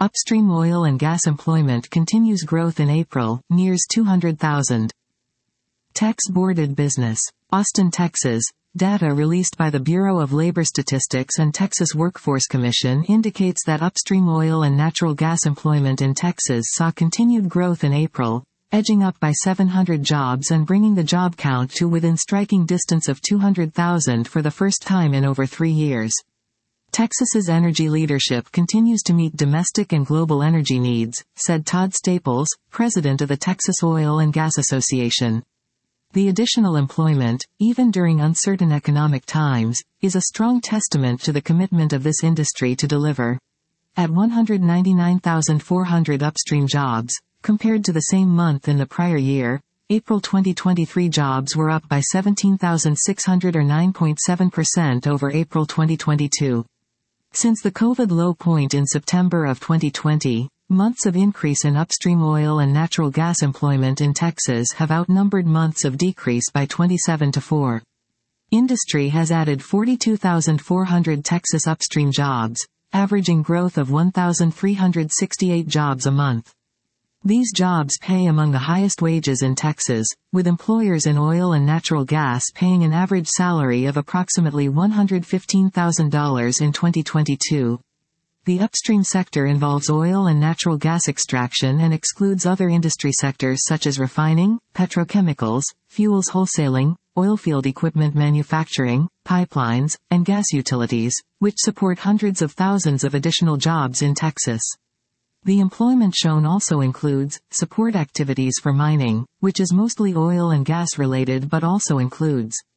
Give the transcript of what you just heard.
Upstream oil and gas employment continues growth in April, nears 200,000. Tax-boarded business. Austin, Texas. Data released by the Bureau of Labor Statistics and Texas Workforce Commission indicates that upstream oil and natural gas employment in Texas saw continued growth in April, edging up by 700 jobs and bringing the job count to within striking distance of 200,000 for the first time in over 3 years. Texas's energy leadership continues to meet domestic and global energy needs, said Todd Staples, president of the Texas Oil and Gas Association. The additional employment, even during uncertain economic times, is a strong testament to the commitment of this industry to deliver. At 199,400 upstream jobs, compared to the same month in the prior year, April 2023 jobs were up by 17,600 or 9.7% over April 2022. Since the COVID low point in September of 2020, months of increase in upstream oil and natural gas employment in Texas have outnumbered months of decrease by 27-4. Industry has added 42,400 Texas upstream jobs, averaging growth of 1,368 jobs a month. These jobs pay among the highest wages in Texas, with employers in oil and natural gas paying an average salary of approximately $115,000 in 2022. The upstream sector involves oil and natural gas extraction and excludes other industry sectors such as refining, petrochemicals, fuels wholesaling, oilfield equipment manufacturing, pipelines, and gas utilities, which support hundreds of thousands of additional jobs in Texas. The employment shown also includes support activities for mining, which is mostly oil and gas related but also includes